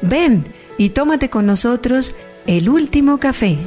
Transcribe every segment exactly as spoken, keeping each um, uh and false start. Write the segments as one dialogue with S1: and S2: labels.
S1: Ven y tómate con nosotros el último café.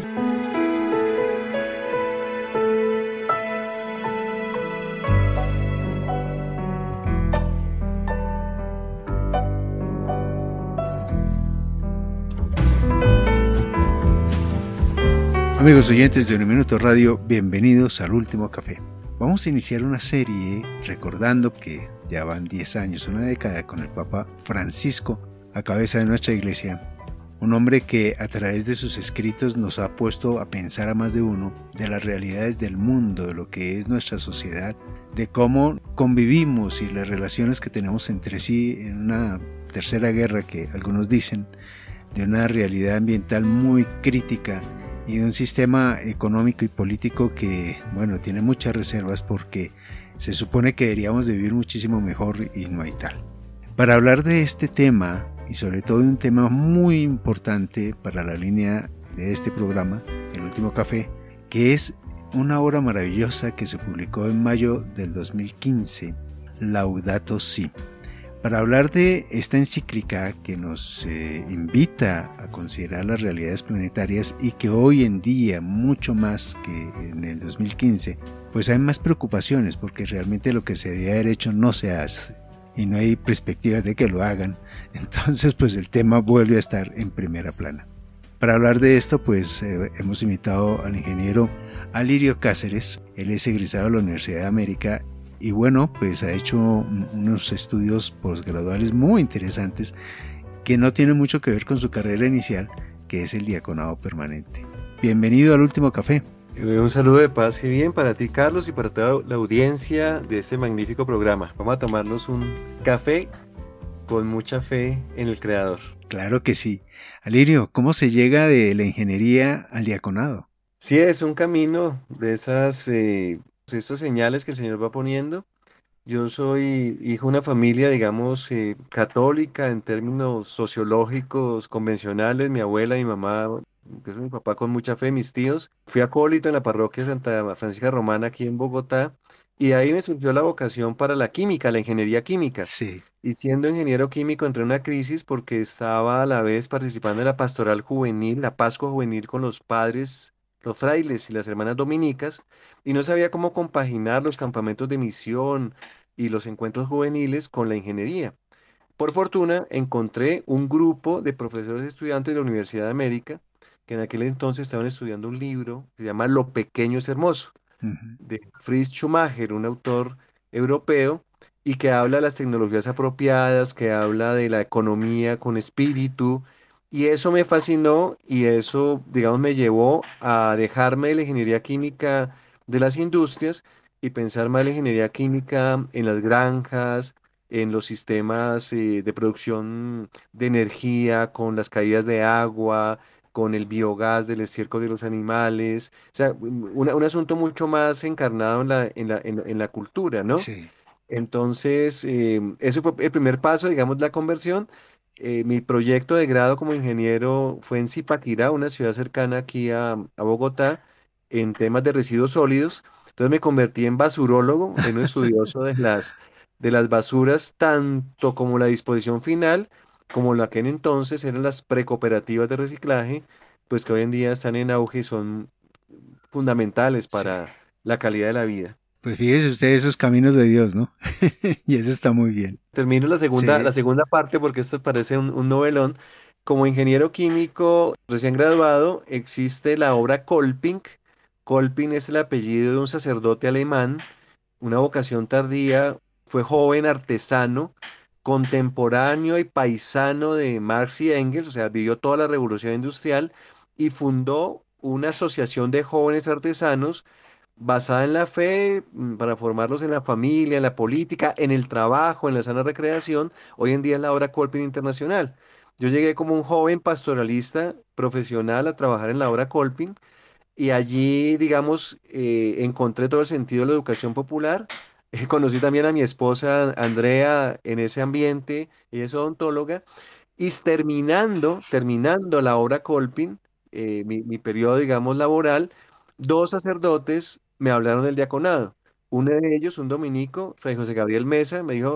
S2: Amigos oyentes de Un Minuto Radio, bienvenidos al Último Café. Vamos a iniciar una serie recordando que ya van diez años, una década con el Papa Francisco a cabeza de nuestra iglesia. Un hombre que a través de sus escritos nos ha puesto a pensar a más de uno de las realidades del mundo, de lo que es nuestra sociedad, de cómo convivimos y las relaciones que tenemos entre sí en una tercera guerra que algunos dicen, de una realidad ambiental muy crítica y de un sistema económico y político que, bueno, tiene muchas reservas porque se supone que deberíamos de vivir muchísimo mejor y no hay tal. Para hablar de este tema y sobre todo de un tema muy importante para la línea de este programa, El Último Café, que es una obra maravillosa que se publicó en mayo del dos mil quince, Laudato Si. Para hablar de esta encíclica que nos eh, invita a considerar las realidades planetarias y que hoy en día, mucho más que en el dos mil quince, pues hay más preocupaciones porque realmente lo que se debía haber hecho no se hace y no hay perspectivas de que lo hagan. Entonces pues el tema vuelve a estar en primera plana. Para hablar de esto pues eh, hemos invitado al ingeniero Alirio Cáceres. Él es egresado de la Universidad de América y bueno, pues ha hecho unos estudios posgraduales muy interesantes que no tienen mucho que ver con su carrera inicial, que es el diaconado permanente. Bienvenido al Último Café.
S3: Un saludo de paz y bien para ti, Carlos, y para toda la audiencia de este magnífico programa. Vamos a tomarnos un café con mucha fe en el Creador.
S2: Claro que sí. Alirio, ¿cómo se llega de la ingeniería al diaconado?
S3: Sí, es un camino de esas... Eh, estas señales que el Señor va poniendo. Yo soy hijo de una familia, digamos, eh, católica en términos sociológicos convencionales. Mi abuela, mi mamá, que es mi papá con mucha fe, mis tíos. Fui acólito en la parroquia Santa Francisca Romana aquí en Bogotá y de ahí me surgió la vocación para la química, la ingeniería química.
S2: Sí.
S3: Y siendo ingeniero químico entré en una crisis porque estaba a la vez participando en la pastoral juvenil, la Pascua juvenil con los padres, los frailes y las hermanas dominicas, y no sabía cómo compaginar los campamentos de misión y los encuentros juveniles con la ingeniería. Por fortuna, encontré un grupo de profesores y estudiantes de la Universidad de América que en aquel entonces estaban estudiando un libro que se llama Lo pequeño es hermoso,
S2: Uh-huh.
S3: de Fritz Schumacher, un autor europeo, y que habla de las tecnologías apropiadas, que habla de la economía con espíritu, y eso me fascinó y eso, digamos, me llevó a dejarme de la ingeniería química de las industrias y pensar más en la ingeniería química en las granjas, en los sistemas eh, de producción de energía, con las caídas de agua, con el biogás del estiércol de los animales, o sea, un, un asunto mucho más encarnado en la, en la, en, la en la cultura, ¿no?
S2: Sí.
S3: Entonces, eh, eso fue el primer paso, digamos, la conversión. Eh, mi proyecto de grado como ingeniero fue en Zipaquirá, una ciudad cercana aquí a, a Bogotá, en temas de residuos sólidos. Entonces me convertí en basurólogo, en un estudioso de las, de las basuras, tanto como la disposición final, como la que en entonces eran las precooperativas de reciclaje, pues que hoy en día están en auge y son fundamentales
S2: Sí.
S3: para la calidad de la vida.
S2: Pues fíjese usted esos caminos de Dios, ¿no? Y eso está muy bien.
S3: Termino la segunda, la
S2: Sí.
S3: segunda parte porque esto parece un, un novelón. Como ingeniero químico recién graduado, existe la obra Kolping. Kolping es el apellido de un sacerdote alemán, una vocación tardía, fue joven artesano, contemporáneo y paisano de Marx y Engels, o sea, vivió toda la revolución industrial y fundó una asociación de jóvenes artesanos basada en la fe, mm, para formarlos en la familia, en la política, en el trabajo, en la sana recreación. Hoy en día es la obra Colping Internacional. Yo llegué como un joven pastoralista profesional a trabajar en la obra Colping y allí, digamos, eh, encontré todo el sentido de la educación popular. Eh, conocí también a mi esposa Andrea en ese ambiente, ella es odontóloga, y terminando, terminando la obra Colping, eh, mi, mi periodo, digamos, laboral, dos sacerdotes me hablaron del diaconado. Uno de ellos, un dominico, Fray José Gabriel Mesa, me dijo,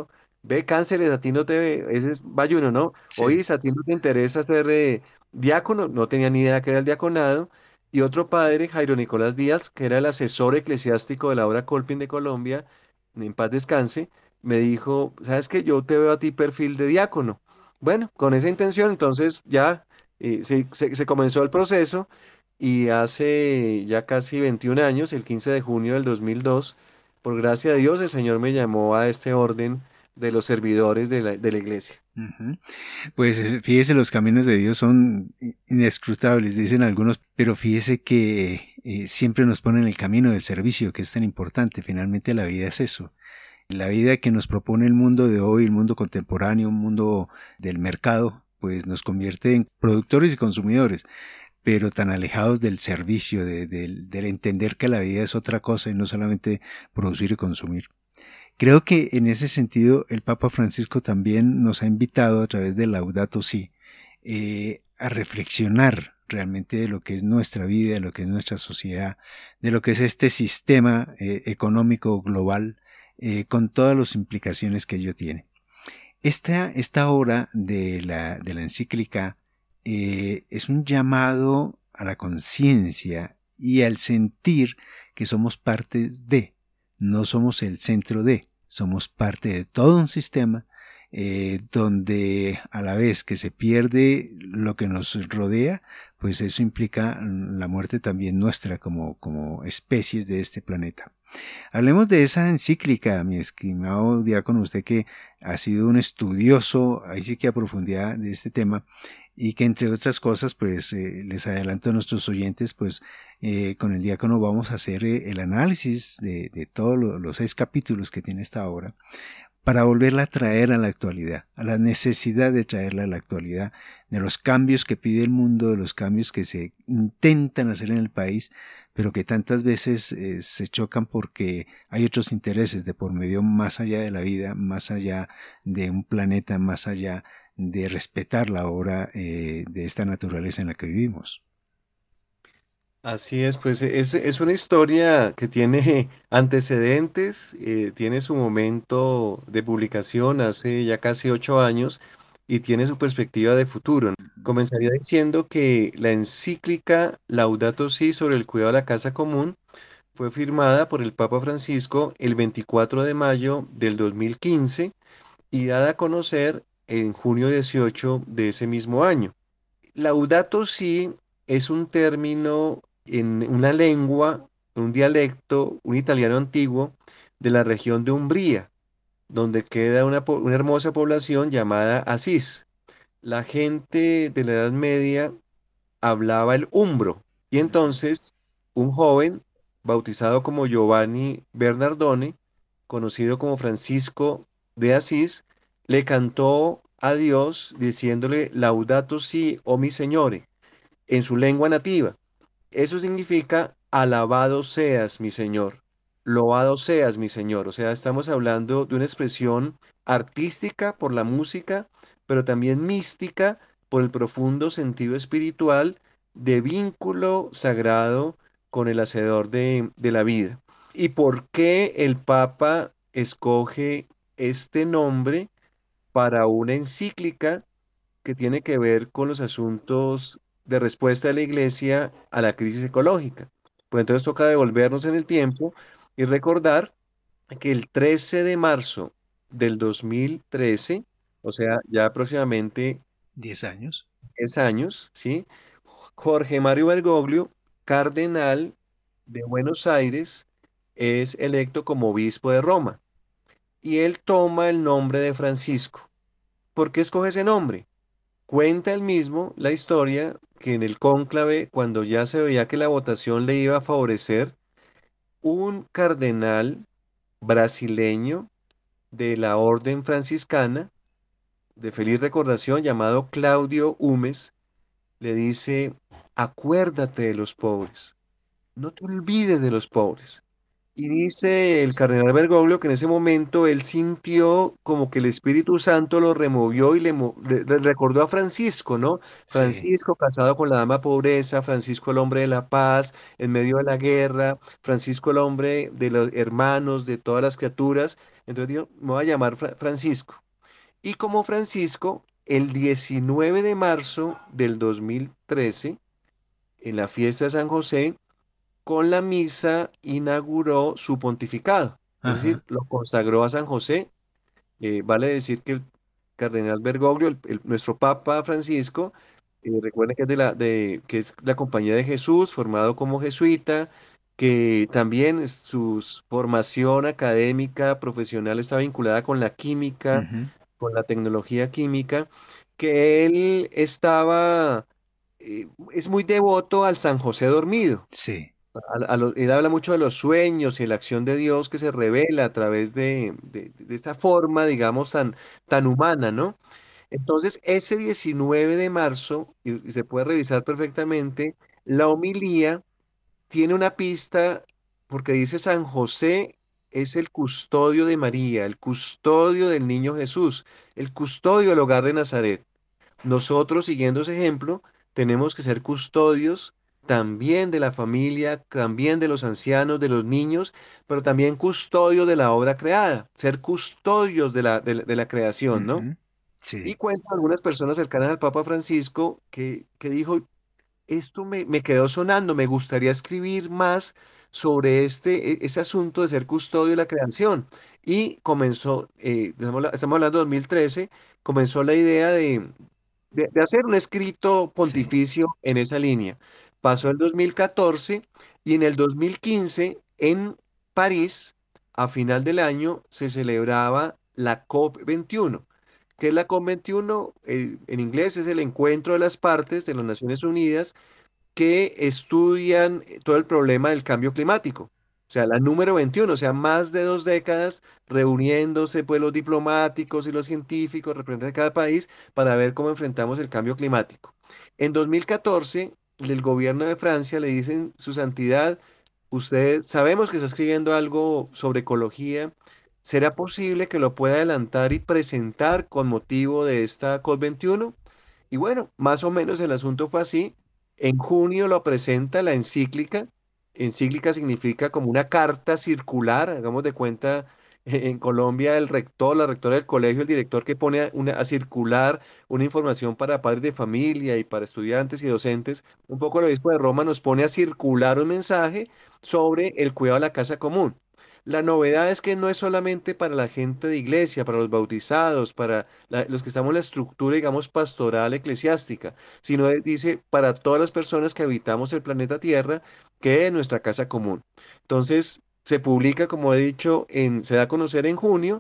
S3: Ve, Cánceres, a ti no te, ese es Bayuno, ¿no?
S2: Sí.
S3: Oís, a ti no te interesa ser eh, diácono, no tenía ni idea que era el diaconado. Y otro padre, Jairo Nicolás Díaz, que era el asesor eclesiástico de la obra Colpin de Colombia, en paz descanse, me dijo, ¿sabes qué? Yo te veo a ti perfil de diácono. Bueno, con esa intención, entonces ya eh, se, se se comenzó el proceso y hace ya casi veintiún años, el quince de junio del dos mil dos, por gracia de Dios, el Señor me llamó a este orden de los servidores de la, de la iglesia.
S2: Ujú. Pues eh, fíjese, los caminos de Dios son inescrutables, dicen algunos, pero fíjese que eh, siempre nos ponen el camino del servicio, que es tan importante. Finalmente la vida es eso. La vida que nos propone el mundo de hoy, el mundo contemporáneo, un mundo del mercado, pues nos convierte en productores y consumidores, pero tan alejados del servicio, de- del del entender que la vida es otra cosa y no solamente producir y consumir. Creo que en ese sentido el Papa Francisco también nos ha invitado a través del Laudato Si eh, a reflexionar realmente de lo que es nuestra vida, de lo que es nuestra sociedad, de lo que es este sistema eh, económico global eh, con todas las implicaciones que ello tiene. Esta, esta obra de la, de la encíclica eh, es un llamado a la conciencia y al sentir que somos parte de, no somos el centro de, somos parte de todo un sistema eh, donde a la vez que se pierde lo que nos rodea, pues eso implica la muerte también nuestra como, como especies de este planeta. Hablemos de esa encíclica, mi estimado diácono, usted que ha sido un estudioso, ahí sí que a profundidad de este tema, y que entre otras cosas, pues eh, les adelanto a nuestros oyentes, pues eh, con el diácono vamos a hacer eh, el análisis de, de todos lo, los seis capítulos que tiene esta obra, para volverla a traer a la actualidad, a la necesidad de traerla a la actualidad, de los cambios que pide el mundo, de los cambios que se intentan hacer en el país, pero que tantas veces eh, se chocan porque hay otros intereses de por medio más allá de la vida, más allá de un planeta, más allá de respetar la obra eh, de esta naturaleza en la que vivimos.
S3: Así es, pues es, es una historia que tiene antecedentes, eh, tiene su momento de publicación hace ya casi ocho años y tiene su perspectiva de futuro. Comenzaría diciendo que la encíclica Laudato Si sobre el cuidado de la casa común fue firmada por el Papa Francisco el veinticuatro de mayo del dos mil quince y dada a conocer en junio dieciocho de ese mismo año. Laudato Si es un término en una lengua, un dialecto, un italiano antiguo de la región de Umbría, donde queda una, po- una hermosa población llamada Asís. La gente de la Edad Media hablaba el umbro y entonces un joven bautizado como Giovanni Bernardone, conocido como Francisco de Asís, le cantó a Dios diciéndole Laudato Si, oh mi Señore, en su lengua nativa. Eso significa alabado seas, mi Señor, loado seas, mi Señor. O sea, estamos hablando de una expresión artística por la música, pero también mística por el profundo sentido espiritual de vínculo sagrado con el Hacedor de, de la vida. ¿Y por qué el Papa escoge este nombre para una encíclica que tiene que ver con los asuntos de respuesta de la Iglesia a la crisis ecológica? Pues entonces toca devolvernos en el tiempo y recordar que el trece de marzo del dos mil trece, o sea, ya aproximadamente
S2: ¿Diez años?
S3: diez años, ¿sí? Jorge Mario Bergoglio, cardenal de Buenos Aires, es electo como obispo de Roma y él toma el nombre de Francisco. ¿Por qué escoge ese nombre? Cuenta él mismo la historia que en el cónclave, cuando ya se veía que la votación le iba a favorecer, un cardenal brasileño de la orden franciscana, de feliz recordación, llamado Claudio Humes, le dice, acuérdate de los pobres, no te olvides de los pobres. Y dice el cardenal Bergoglio que en ese momento él sintió como que el Espíritu Santo lo removió y le, mo- le- le recordó a Francisco, ¿no?
S2: Sí.
S3: Francisco casado con la dama pobreza, Francisco el hombre de la paz en medio de la guerra, Francisco el hombre de los hermanos, de todas las criaturas. Entonces dijo, me voy a llamar Fra- Francisco. Y como Francisco, el diecinueve de marzo del dos mil trece, en la fiesta de San José, con la misa inauguró su pontificado, es decir,
S2: Ajá.
S3: lo consagró a San José. Eh, vale decir que el cardenal Bergoglio, el- el- nuestro Papa Francisco, eh, recuerden que es de la, de, que es la Compañía de Jesús, formado como jesuita, que también es- su formación académica, profesional está vinculada con la química,
S2: Ujú.
S3: con la tecnología química, que él estaba, eh, es muy devoto al San José dormido.
S2: Sí.
S3: A- a lo- él habla mucho de los sueños y la acción de Dios que se revela a través de, de- de esta forma, digamos, tan, tan humana, ¿no? Entonces, ese diecinueve de marzo, y, y se puede revisar perfectamente, la homilía tiene una pista porque dice San José es el custodio de María, el custodio del niño Jesús, el custodio del hogar de Nazaret. Nosotros, siguiendo ese ejemplo, tenemos que ser custodios también de la familia, también de los ancianos, de los niños, pero también custodios de la obra creada, ser custodios de la, de la, de la creación, ¿no?
S2: Ujú.
S3: Y
S2: Sí.
S3: cuentan algunas personas cercanas al Papa Francisco que, que dijo, esto me, me quedó sonando, me gustaría escribir más sobre este, e- ese asunto de ser custodio de la creación. Y comenzó, eh, estamos, habla- estamos hablando de dos mil trece, comenzó la idea de, de, de hacer un escrito
S2: Sí.
S3: pontificio en esa línea. Pasó el dos mil catorce y en el dos mil quince en París, a final del año, se celebraba la COP veintiuno. ¿Qué es la COP veintiuno? Eh, en inglés es el encuentro de las partes de las Naciones Unidas que estudian eh, todo el problema del cambio climático. O sea, la número veintiuno, o sea, más de dos décadas reuniéndose pues los diplomáticos y los científicos, representantes de cada país, para ver cómo enfrentamos el cambio climático. En dos mil catorce, el gobierno de Francia le dicen, Su Santidad, usted sabemos que está escribiendo algo sobre ecología. ¿Será posible que lo pueda adelantar y presentar con motivo de esta COP veintiuno? Y bueno, más o menos el asunto fue así. En junio lo presenta la encíclica. Encíclica significa como una carta circular, hagamos de cuenta, eh, en Colombia el rector, la rectora del colegio, el director que pone a, una- a circular una información para padres de familia y para estudiantes y docentes. Un poco el obispo de Roma nos pone a circular un mensaje sobre el cuidado de la casa común. La novedad es que no es solamente para la gente de iglesia, para los bautizados, para la- los que estamos en la estructura, digamos, pastoral eclesiástica, sino es- dice para todas las personas que habitamos el planeta Tierra, que es nuestra casa común. Entonces, se publica, como he dicho, en, se da a conocer en junio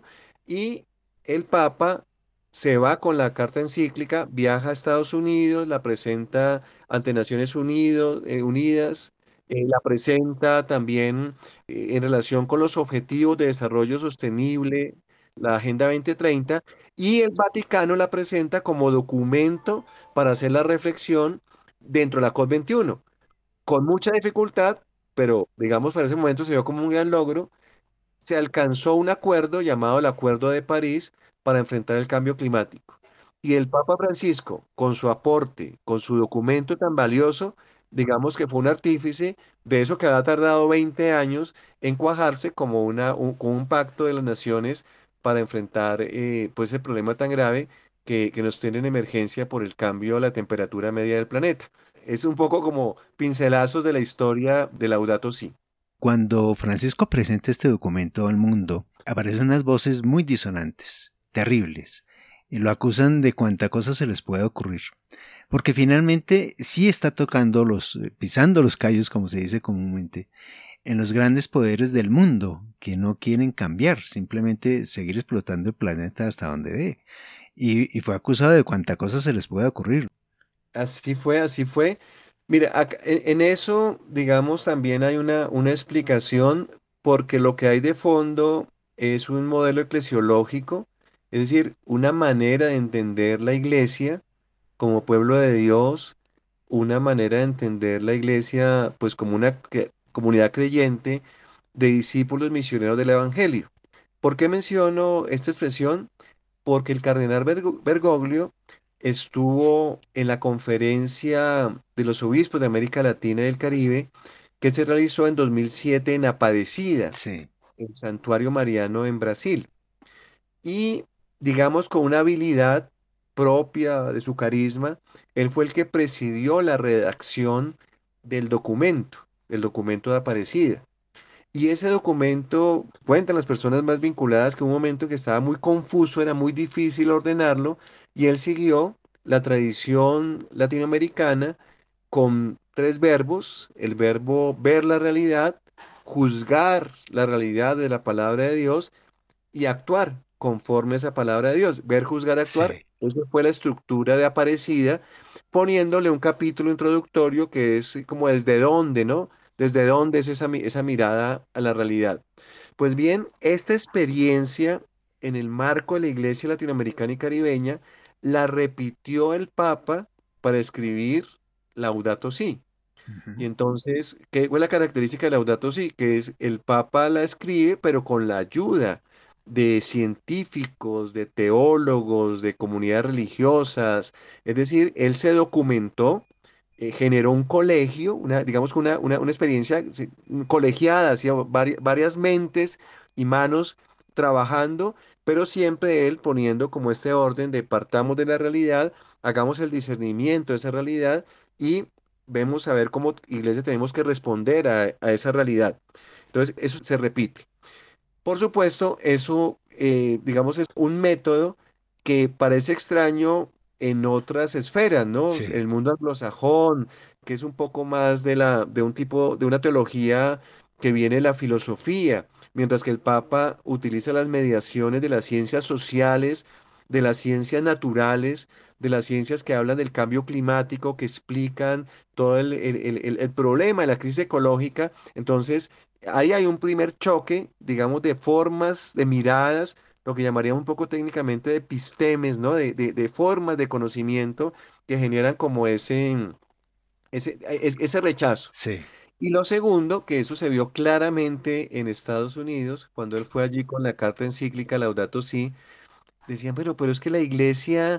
S3: y el Papa se va con la carta encíclica, viaja a Estados Unidos, la presenta ante Naciones Unidos, eh, Unidas, eh, la presenta también eh, en relación con los objetivos de desarrollo sostenible, la Agenda dos mil treinta, y el Vaticano la presenta como documento para hacer la reflexión dentro de la COP veintiuno, con mucha dificultad, pero digamos para ese momento se vio como un gran logro. Se alcanzó un acuerdo llamado el Acuerdo de París para enfrentar el cambio climático. Y el Papa Francisco, con su aporte, con su documento tan valioso, digamos que fue un artífice de eso que había tardado veinte años en cuajarse como una, un, como un pacto de las naciones para enfrentar eh, pues el problema tan grave que, que nos tiene en emergencia por el cambio de la temperatura media del planeta. Es un poco como pincelazos de la historia de Laudato Si.
S2: Cuando Francisco presenta este documento al mundo, aparecen unas voces muy disonantes, terribles, y lo acusan de cuanta cosa se les puede ocurrir. Porque finalmente sí está tocando los, eh, pisando los callos, como se dice comúnmente, en los grandes poderes del mundo, que no quieren cambiar, simplemente seguir explotando el planeta hasta donde dé. Y, y fue acusado de cuanta cosa se les puede ocurrir.
S3: Así fue, así fue. Mira, acá- en, en eso, digamos, también hay una, una explicación, porque lo que hay de fondo es un modelo eclesiológico, es decir, una manera de entender la iglesia como pueblo de Dios, una manera de entender la iglesia, pues como una cre- comunidad creyente de discípulos misioneros del Evangelio. ¿Por qué menciono esta expresión? Porque el cardenal Bergo- Bergoglio estuvo en la conferencia de los obispos de América Latina y del Caribe que se realizó en dos mil siete en Aparecida,
S2: Sí.
S3: el Santuario Mariano en Brasil. Y digamos con una habilidad propia de su carisma, él fue el que presidió la redacción del documento, el documento de Aparecida. Y ese documento, cuentan las personas más vinculadas que un momento que estaba muy confuso, era muy difícil ordenarlo, y él siguió la tradición latinoamericana con tres verbos: el verbo ver la realidad, juzgar la realidad de la palabra de Dios y actuar conforme a esa palabra de Dios. Ver, juzgar, actuar.
S2: Sí.
S3: Esa fue la estructura de Aparecida, poniéndole un capítulo introductorio que es como desde dónde, ¿no? Desde dónde es esa, mi- esa mirada a la realidad. Pues bien, esta experiencia en el marco de la Iglesia latinoamericana y caribeña la repitió el Papa para escribir Laudato Si. Y
S2: Ujú.
S3: entonces, ¿qué fue la característica de Laudato Si? Que es el Papa la escribe, pero con la ayuda de científicos, de teólogos, de comunidades religiosas. Es decir, él se documentó, eh, generó un colegio, una, digamos que una, una, una experiencia sí, colegiada, así, vari- varias mentes y manos trabajando, pero siempre él poniendo como este orden de partamos de la realidad, hagamos el discernimiento de esa realidad y vemos a ver cómo iglesia tenemos que responder a, a esa realidad. Entonces, eso se repite. Por supuesto, eso, eh, digamos, es un método que parece extraño en otras esferas, ¿no?
S2: Sí.
S3: El mundo anglosajón, que es un poco más de la, de un tipo, de una teología que viene de la filosofía, mientras que el Papa utiliza las mediaciones de las ciencias sociales, de las ciencias naturales, de las ciencias que hablan del cambio climático, que explican todo el, el el- el- el problema de la crisis ecológica. Entonces, ahí hay un primer choque, digamos, de formas, de miradas, lo que llamaríamos un poco técnicamente de epistemes, ¿no? De, de- de formas de conocimiento que generan como ese, ese, es- ese rechazo.
S2: Sí.
S3: Y lo segundo, que eso se vio claramente en Estados Unidos, cuando él fue allí con la carta encíclica Laudato Si, decían, pero, pero es que la iglesia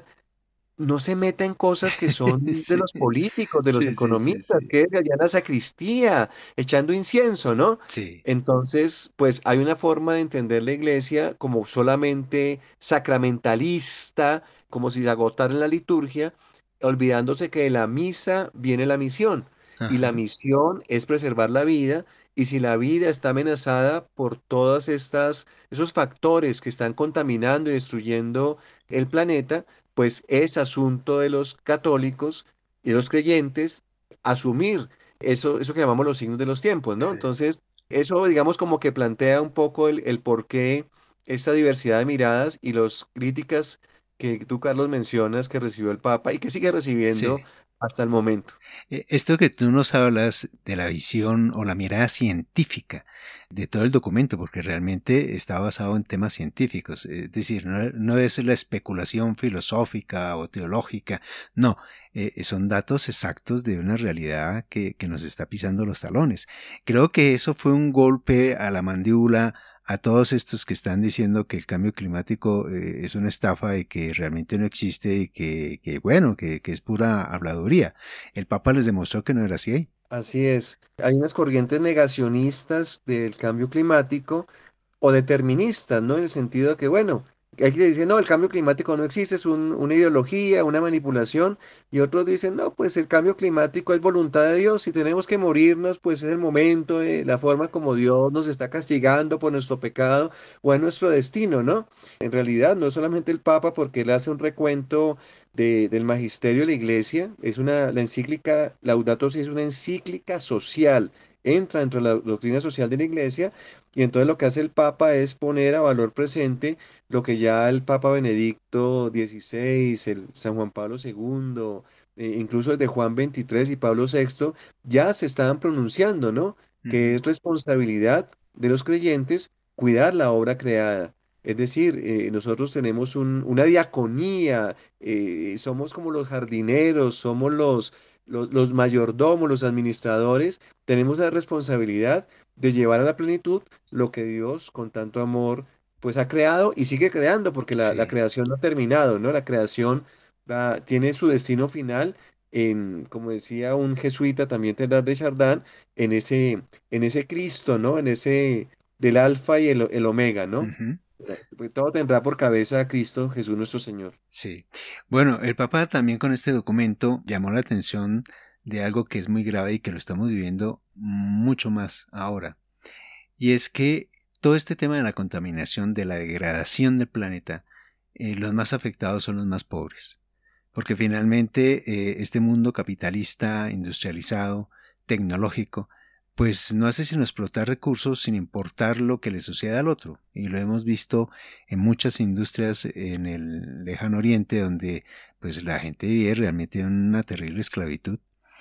S3: no se meta en cosas que son de
S2: Sí.
S3: los políticos, de los
S2: Sí, sí, sí,
S3: economistas,
S2: sí.
S3: que es allá en la sacristía, echando incienso, ¿no?
S2: Sí.
S3: Entonces, pues hay una forma de entender la iglesia como solamente sacramentalista, como si se agotara en la liturgia, olvidándose que de la misa viene la misión, y la
S2: Ajá.
S3: misión es preservar la vida, y si la vida está amenazada por todas estas, esos factores que están contaminando y destruyendo el planeta, pues es asunto de los católicos y de los creyentes asumir eso, eso que llamamos los signos de los tiempos, ¿no? Entonces, eso digamos como que plantea un poco el, el por qué esta diversidad de miradas y las críticas que tú, Carlos, mencionas que recibió el Papa y que sigue recibiendo
S2: Sí.
S3: hasta el momento.
S2: Eh, Esto que tú nos hablas de la visión o la mirada científica de todo el documento, porque realmente está basado en temas científicos, es decir, no, no es la especulación filosófica o teológica, no, eh, son datos exactos de una realidad que, que nos está pisando los talones. Creo que eso fue un golpe a la mandíbula a todos estos que están diciendo que el cambio climático eh, es una estafa y que realmente no existe y que, que bueno, que, que es pura habladuría. El Papa les demostró que no era así.
S3: Así es. Hay unas corrientes negacionistas del cambio climático o deterministas, ¿no? En el sentido de que, bueno, hay quienes dicen, no, el cambio climático no existe, es un- una ideología, una manipulación, y otros dicen, no, pues el cambio climático es voluntad de Dios, si tenemos que morirnos, pues es el momento, eh, la forma como Dios nos está castigando por nuestro pecado o es nuestro destino, ¿no? En realidad, no es solamente el Papa, porque él hace un recuento de- del magisterio de la Iglesia, es una, la encíclica Laudato Si es una encíclica social, entra dentro de la doctrina social de la Iglesia, y entonces lo que hace el Papa es poner a valor presente lo que ya el Papa Benedicto dieciséis, el San Juan Pablo segundo, eh, incluso desde Juan veintitrés y Pablo sexto, ya se estaban pronunciando, ¿no? Que
S2: Ujú.
S3: es responsabilidad de los creyentes cuidar la obra creada. Es decir, eh, nosotros tenemos un- una diaconía, eh, somos como los jardineros, somos los, los, los mayordomos, los administradores, tenemos la responsabilidad de llevar a la plenitud lo que Dios con tanto amor pues ha creado y sigue creando, porque la, la
S2: Sí.
S3: creación no ha terminado, ¿no? La creación va- tiene su destino final en, como decía un jesuita también Teilhard de Chardin, en ese, en ese Cristo, ¿no? En ese del alfa y el, el omega, ¿no?
S2: Ujú.
S3: Porque todo tendrá por cabeza a Cristo Jesús nuestro Señor.
S2: Sí. Bueno, el Papa también con este documento llamó la atención de algo que es muy grave y que lo estamos viviendo mucho más ahora. Y es que todo este tema de la contaminación, de la degradación del planeta, eh, los más afectados son los más pobres. Porque finalmente eh, este mundo capitalista, industrializado, tecnológico, pues no hace sino explotar recursos sin importar lo que le suceda al otro. Y lo hemos visto en muchas industrias en el lejano oriente donde pues la gente vive realmente en una terrible esclavitud.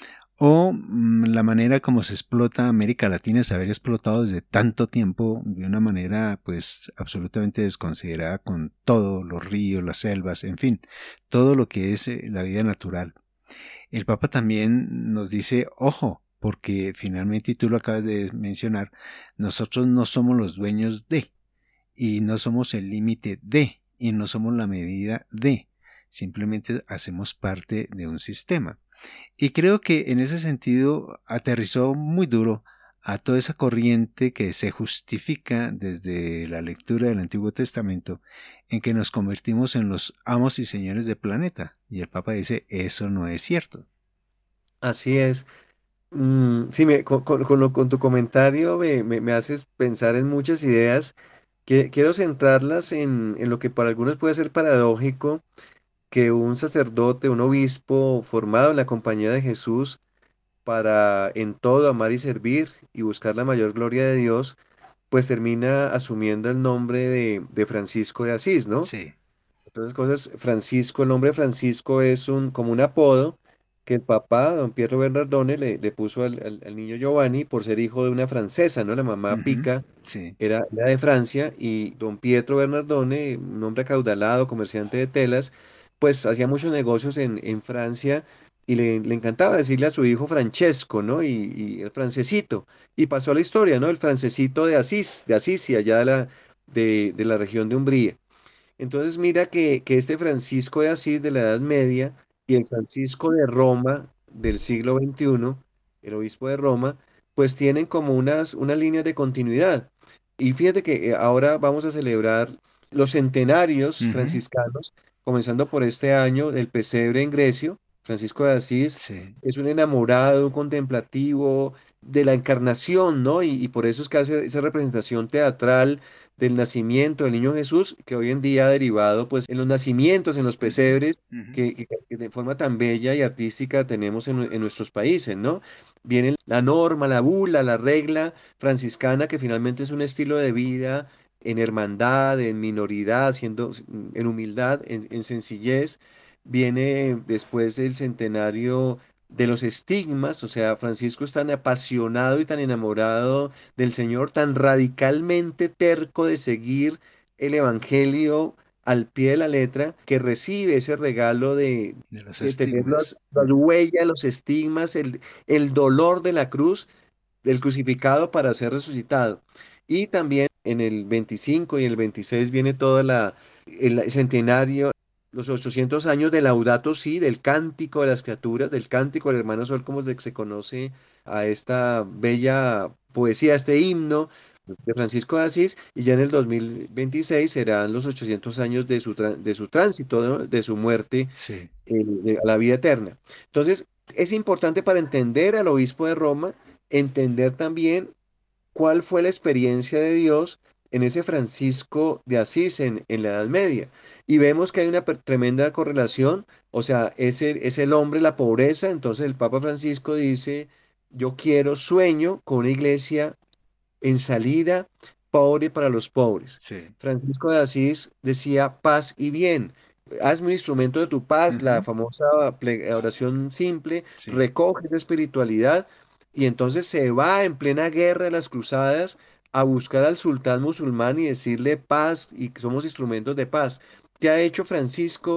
S2: O mm, la manera como se explota América Latina es haber explotado desde tanto tiempo de una manera pues absolutamente desconsiderada con todos los ríos, las selvas, en fin, todo lo que es eh, la vida natural. El Papa también nos dice, ojo, porque finalmente, y tú lo acabas de mencionar, nosotros no somos los dueños de, y no somos el límite de, y no somos la medida de, simplemente hacemos parte de un sistema. Y creo que en ese sentido aterrizó muy duro a toda esa corriente que se justifica desde la lectura del Antiguo Testamento en que nos convertimos en los amos y señores del planeta. Y el Papa dice, eso no es cierto.
S3: Así es. Mm, sí, me, con, con- con lo- con tu comentario me, me- me haces pensar en muchas ideas que quiero centrarlas en, en lo que para algunos puede ser paradójico, que un sacerdote, un obispo formado en la compañía de Jesús para en todo amar y servir y buscar la mayor gloria de Dios, pues termina asumiendo el nombre de, de Francisco de Asís, ¿no?
S2: Sí.
S3: Entonces, cosas, Francisco, el nombre Francisco es un, como un apodo que el papá, don Pietro Bernardone, le, le puso al, al- al niño Giovanni por ser hijo de una francesa, ¿no? La mamá
S2: Ujú.
S3: Pica
S2: Sí.
S3: era, era de Francia y don Pietro Bernardone, un hombre acaudalado, comerciante de telas, pues hacía muchos negocios en, en Francia y le, le encantaba decirle a su hijo Francesco, ¿no? Y, y el francesito. Y pasó a la historia, ¿no? El francesito de Asís, de Asís y allá de la, de, de la región de Umbría. Entonces mira que, que este Francisco de Asís de la Edad Media y el Francisco de Roma del siglo veintiuno, el obispo de Roma, pues tienen como unas, unas líneas de continuidad. Y fíjate que eh, ahora vamos a celebrar los centenarios
S2: Ujú.
S3: franciscanos, comenzando por este año del pesebre en Grecio. Francisco de Asís
S2: Sí.
S3: es un enamorado, un contemplativo de la encarnación, ¿no? Y, y por eso es que hace esa representación teatral del nacimiento del niño Jesús, que hoy en día ha derivado pues en los nacimientos, en los
S2: Ujú.
S3: pesebres,
S2: Ujú.
S3: que, que- que de forma tan bella y artística tenemos en, nue- en nuestros países, ¿no? Viene la norma, la bula, la regla franciscana, que finalmente es un estilo de vida en hermandad, en minoridad, siendo, en humildad, en, en sencillez. Viene después el centenario de los estigmas, o sea, Francisco es tan apasionado y tan enamorado del Señor, tan radicalmente terco de seguir el Evangelio al pie de la letra, que recibe ese regalo de,
S2: De los
S3: de tener las,
S2: estigmas.
S3: las
S2: Ujú.
S3: huellas, los estigmas, el, el dolor de la cruz, del crucificado para ser resucitado. Y también en el veinticinco y el veintiséis viene toda la, el centenario, los ochocientos años de Laudato Si, del cántico de las criaturas, del cántico del hermano Sol, como se conoce a esta bella poesía, a este himno de Francisco de Asís, y ya en el dos mil veintiséis serán los ochocientos años de su, tran- de su tránsito, ¿no? De su muerte
S2: Sí.
S3: eh, de- a la vida eterna. Entonces, es importante para entender al obispo de Roma, entender también cuál fue la experiencia de Dios en ese Francisco de Asís en, en la Edad Media. Y vemos que hay una per- tremenda correlación, o sea, es el, es el hombre, la pobreza, entonces el Papa Francisco dice, yo quiero sueño con una iglesia en salida, pobre para los pobres.
S2: Sí.
S3: Francisco de Asís decía paz y bien. Hazme un instrumento de tu paz, la
S2: Ujú.
S3: famosa ple- oración simple,
S2: Sí.
S3: recoge esa espiritualidad y entonces se va en plena guerra de las cruzadas a buscar al sultán musulmán y decirle paz y que somos instrumentos de paz. ¿Qué ha hecho Francisco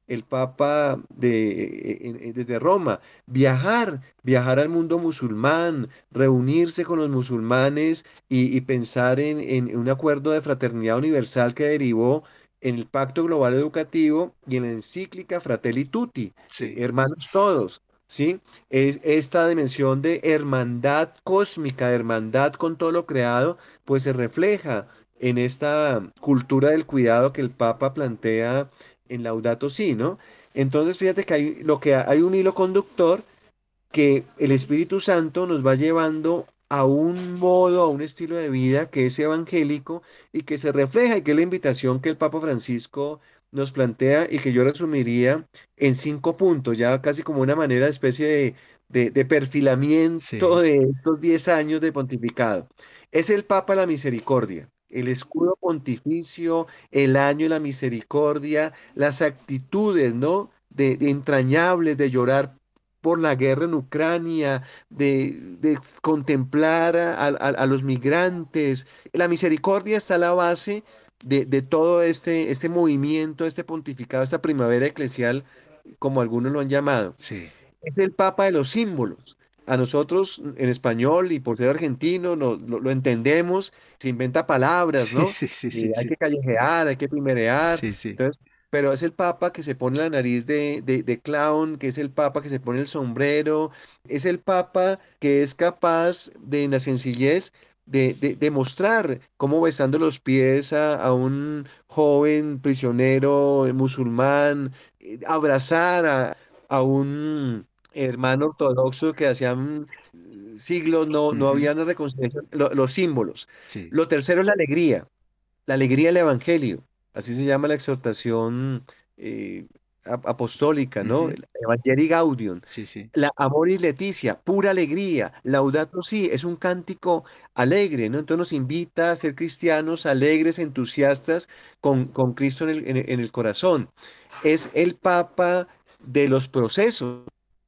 S3: el Papa de, eh, eh, desde Roma, viajar, viajar al mundo musulmán, reunirse con los musulmanes y, y pensar en, en un acuerdo de fraternidad universal que derivó en el Pacto Global Educativo y en la encíclica Fratelli Tutti, eh,
S2: Sí.
S3: hermanos todos. ¿Sí? Es esta dimensión de hermandad cósmica, hermandad con todo lo creado, pues se refleja en esta cultura del cuidado que el Papa plantea en Laudato Si, ¿no? Entonces, fíjate que hay, lo que hay un hilo conductor que el Espíritu Santo nos va llevando a un modo, a un estilo de vida que es evangélico y que se refleja y que es la invitación que el Papa Francisco nos plantea y que yo resumiría en cinco puntos, ya casi como una manera, especie de, de, de perfilamiento
S2: Sí.
S3: de estos diez años de pontificado. Es el Papa la misericordia. El escudo pontificio, el año de la misericordia, las actitudes, ¿no? De, de entrañables, de llorar por la guerra en Ucrania, de, de contemplar a, a- a los migrantes. La misericordia está a la base de, de todo este, este movimiento, este pontificado, esta primavera eclesial, como algunos lo han llamado.
S2: Sí.
S3: Es el papa de los símbolos. A nosotros en español y por ser argentino no- lo, lo entendemos, se inventa palabras,
S2: Sí,
S3: ¿no?
S2: sí, sí,
S3: Eh,
S2: sí,
S3: hay
S2: sí.
S3: que callejear, hay que primerear.
S2: Sí, sí.
S3: Entonces, pero es el papa que se pone la nariz de, de, de clown, que es el papa que se pone el sombrero, es el papa que es capaz de en la sencillez de, de, de mostrar cómo besando los pies a, a un joven prisionero eh, musulmán, eh, abrazar a, a un hermano ortodoxo que hacían siglos no, no
S2: Ujú.
S3: había una reconciliación, lo- los símbolos.
S2: Sí.
S3: Lo tercero es la alegría, la alegría del Evangelio, así se llama la exhortación eh, ap- apostólica, ¿no?
S2: Ujú.
S3: El Evangelii Gaudium.
S2: Sí, sí.
S3: La Amoris Laetitia, pura alegría. Laudato Si, es un cántico alegre, ¿no? Entonces nos invita a ser cristianos alegres, entusiastas, con, con Cristo en el, en el en el corazón. Es el Papa de los procesos.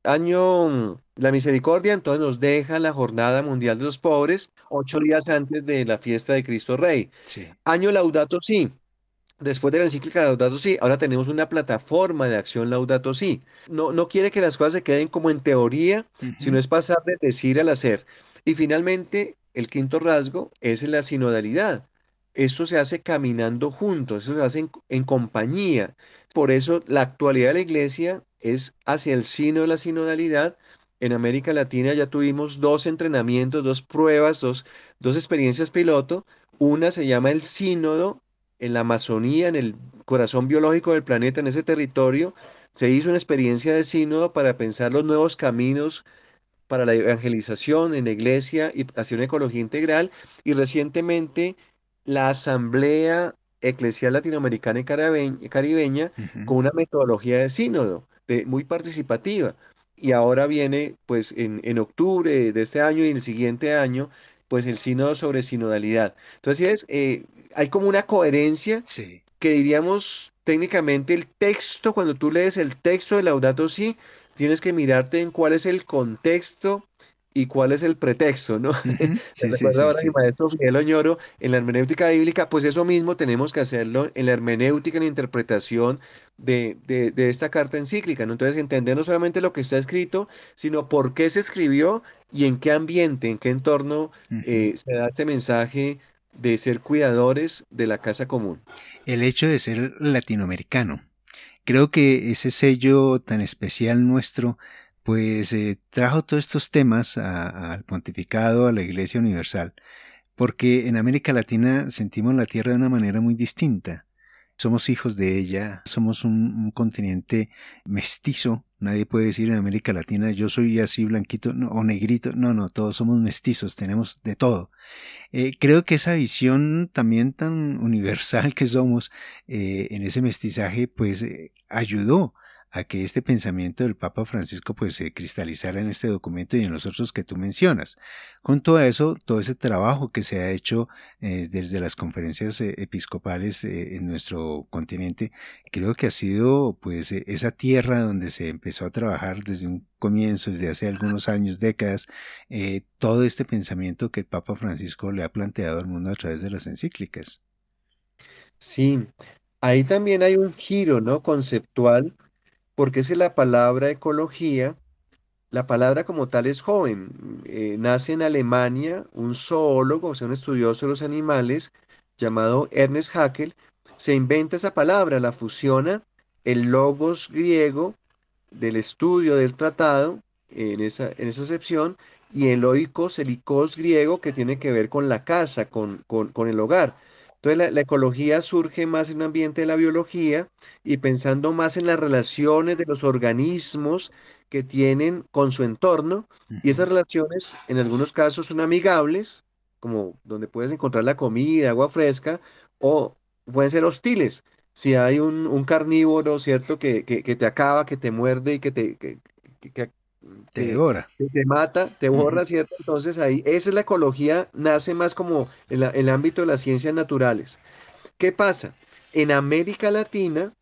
S3: Año la misericordia, entonces nos deja la Jornada Mundial de los Pobres, ocho días antes de la fiesta de Cristo Rey.
S2: Sí.
S3: Año Laudato Si. Después de la encíclica Laudato Si, ahora tenemos una plataforma de acción Laudato Si. No, no quiere que las cosas se queden como en teoría, sino
S2: Ujú.
S3: es pasar del decir al hacer. Y finalmente, el quinto rasgo es la sinodalidad. Esto se hace caminando juntos, eso se hace en, en compañía. Por eso la actualidad de la iglesia es hacia el sino de la sinodalidad. En América Latina ya tuvimos dos entrenamientos, dos pruebas, dos, dos experiencias piloto. Una se llama el sínodo en la Amazonía, en el corazón biológico del planeta, en ese territorio, se hizo una experiencia de sínodo para pensar los nuevos caminos para la evangelización en la iglesia y hacia una ecología integral. Y recientemente la Asamblea Eclesial Latinoamericana y Carabe- Caribeña
S2: Ujú.
S3: con una metodología de sínodo, de- muy participativa. Y ahora viene, pues, en, en octubre de este año y en el siguiente año, pues, el sínodo sobre sinodalidad. Entonces, eh, hay como una coherencia
S2: Sí.
S3: que diríamos técnicamente el texto, cuando tú lees el texto de Laudato Si, tienes que mirarte en cuál es el contexto y cuál es el pretexto, ¿no?
S2: Ujú.
S3: Me
S2: Sí, sí,
S3: recuerda
S2: sí,
S3: ahora a mi
S2: sí.
S3: maestro Fidel Oñoro en la hermenéutica bíblica, pues eso mismo tenemos que hacerlo en la hermenéutica, en la interpretación de, de, de esta carta encíclica, ¿no? Entonces entender no solamente lo que está escrito, sino por qué se escribió y en qué ambiente, en qué entorno
S2: Ujú.
S3: eh, se da este mensaje de ser cuidadores de la casa común.
S2: El hecho de ser latinoamericano. Creo que ese sello tan especial nuestro, pues eh, trajo todos estos temas a- al pontificado, a la Iglesia Universal, porque en América Latina sentimos la tierra de una manera muy distinta. Somos hijos de ella, somos un, un continente mestizo. Nadie puede decir en América Latina yo soy así blanquito no, o negrito. No, no, todos somos mestizos, tenemos de todo. Eh, creo que esa visión también tan universal que somos eh, en ese mestizaje, pues eh, ayudó a que este pensamiento del Papa Francisco pues se cristalizara en este documento y en los otros que tú mencionas. Con todo eso, todo ese trabajo que se ha hecho eh, desde las conferencias eh, episcopales eh, en nuestro continente, creo que ha sido pues eh, esa tierra donde se empezó a trabajar desde un comienzo, desde hace algunos años, décadas, eh, todo este pensamiento que el Papa Francisco le ha planteado al mundo a través de las encíclicas.
S3: Sí, ahí también hay un giro, ¿no? Conceptual porque es que la palabra ecología, la palabra como tal es joven. Eh, nace en Alemania un zoólogo, o sea, un estudioso de los animales, llamado Ernest Haeckel, se inventa esa palabra, la fusiona, el logos griego del estudio del tratado, en esa, en esa acepción, y el oikos, el ikos griego, que tiene que ver con la casa, con, con, con el hogar. Entonces la, la ecología surge más en un ambiente de la biología y pensando más en las relaciones de los organismos que tienen con su entorno, y
S2: Ujú.
S3: esas relaciones en algunos casos son amigables, como donde puedes encontrar la comida, agua fresca, o pueden ser hostiles si hay un, un carnívoro, ¿cierto? Que, que, que te acaba, que te muerde y que te, que, que, que-
S2: Te
S3: que-
S2: devora.
S3: que te mata, te
S2: Ujú.
S3: borra, ¿cierto? Entonces ahí, esa es la ecología, nace más como en la- en el ámbito de las ciencias naturales. ¿Qué pasa? En América Latina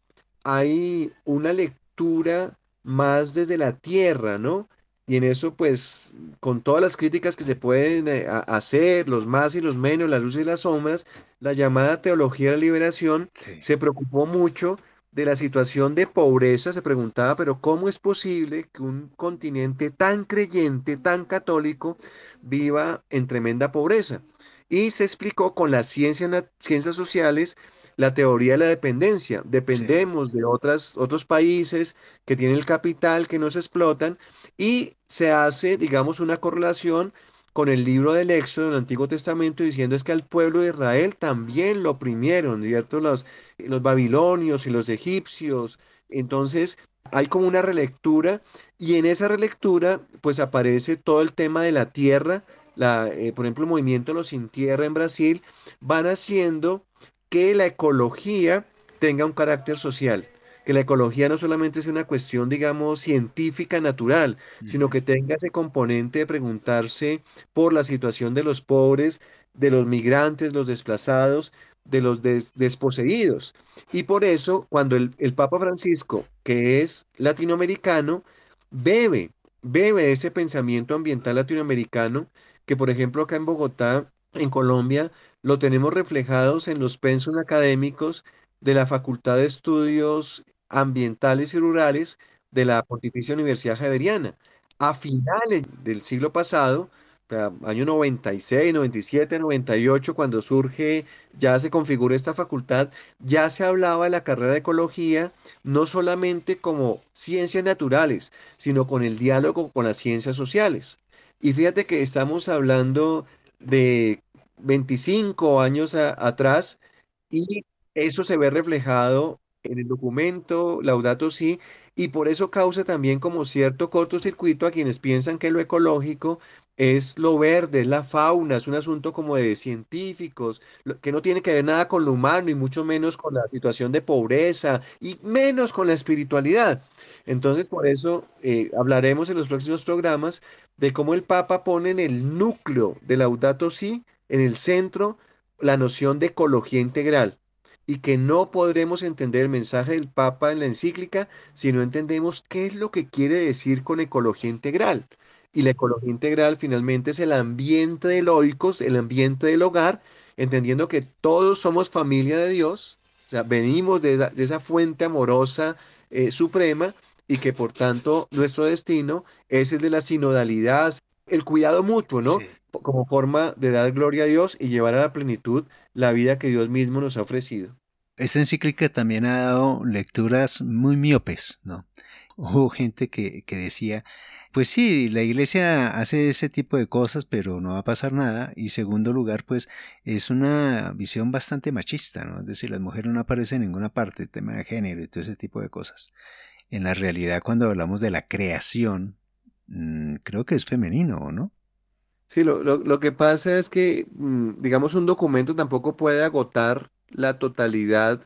S3: hay una lectura más desde la tierra, ¿no? Y en eso, pues, con todas las críticas que se pueden eh, a- hacer, los más y los menos, las luces y las sombras, la llamada teología de la liberación
S2: Sí.
S3: se preocupó mucho de la situación de pobreza, se preguntaba, pero ¿cómo es posible que un continente tan creyente, tan católico, viva en tremenda pobreza? Y se explicó con las ciencias, nat- ciencias sociales la teoría de la dependencia.
S2: Sí.
S3: Dependemos de otras, otros países que tienen el capital, que nos explotan, y se hace, digamos, una correlación con el libro del Éxodo del Antiguo Testamento diciendo es que al pueblo de Israel también lo oprimieron, ¿cierto? Los, los babilonios y los egipcios. Entonces, hay como una relectura y en esa relectura pues aparece todo el tema de la tierra, la, eh, por ejemplo, el movimiento Los Sin Tierra en Brasil, van haciendo que la ecología tenga un carácter social, que la ecología no solamente sea una cuestión, digamos, científica, natural, sino
S2: Ujú.
S3: que tenga ese componente de preguntarse por la situación de los pobres, de los migrantes, los desplazados, de los des- desposeídos. Y por eso, cuando el, el Papa Francisco, que es latinoamericano, bebe, bebe ese pensamiento ambiental latinoamericano, que por ejemplo acá en Bogotá, en Colombia, lo tenemos reflejados en los pensos académicos de la Facultad de Estudios Ambientales y Rurales de la Pontificia Universidad Javeriana. A finales del siglo pasado, o sea, año noventa y seis, noventa y siete, noventa y ocho, cuando surge, ya se configura esta facultad, ya se hablaba de la carrera de ecología no solamente como ciencias naturales, sino con el diálogo con las ciencias sociales. Y fíjate que estamos hablando de veinticinco años a- atrás y eso se ve reflejado en el documento Laudato Si y por eso causa también como cierto cortocircuito a quienes piensan que lo ecológico es lo verde, es la fauna, es un asunto como de científicos, lo- que no tiene que ver nada con lo humano y mucho menos con la situación de pobreza y menos con la espiritualidad. Entonces, por eso eh, hablaremos en los próximos programas de cómo el Papa pone en el núcleo de Laudato Si, en el centro, la noción de ecología integral y que no podremos entender el mensaje del Papa en la encíclica si no entendemos qué es lo que quiere decir con ecología integral. Y la ecología integral finalmente es el ambiente del oikos, el ambiente del hogar, entendiendo que todos somos familia de Dios, o sea, venimos de esa, de esa fuente amorosa eh, suprema y que por tanto nuestro destino es el de la sinodalidad, el cuidado mutuo, ¿no?
S2: Sí.
S3: Como forma de dar gloria a Dios y llevar a la plenitud la vida que Dios mismo nos ha ofrecido.
S2: Esta encíclica también ha dado lecturas muy miopes, ¿no? Hubo gente que, que decía, pues sí, la iglesia hace ese tipo de cosas, pero no va a pasar nada. Y segundo lugar, pues es una visión bastante machista, ¿no? Es decir, las mujeres no aparecen en ninguna parte, el tema de género y todo ese tipo de cosas. En la realidad, cuando hablamos de la creación, mmm, creo que es femenino, ¿no?
S3: Sí, lo, lo, lo que pasa es que, mm, digamos, un documento tampoco puede agotar la totalidad,